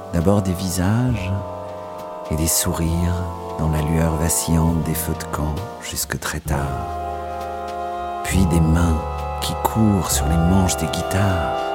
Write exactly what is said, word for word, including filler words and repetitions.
D'abord des visages et des sourires dans la lueur vacillante des feux de camp jusque très tard. Puis des mains qui courent sur les manches des guitares.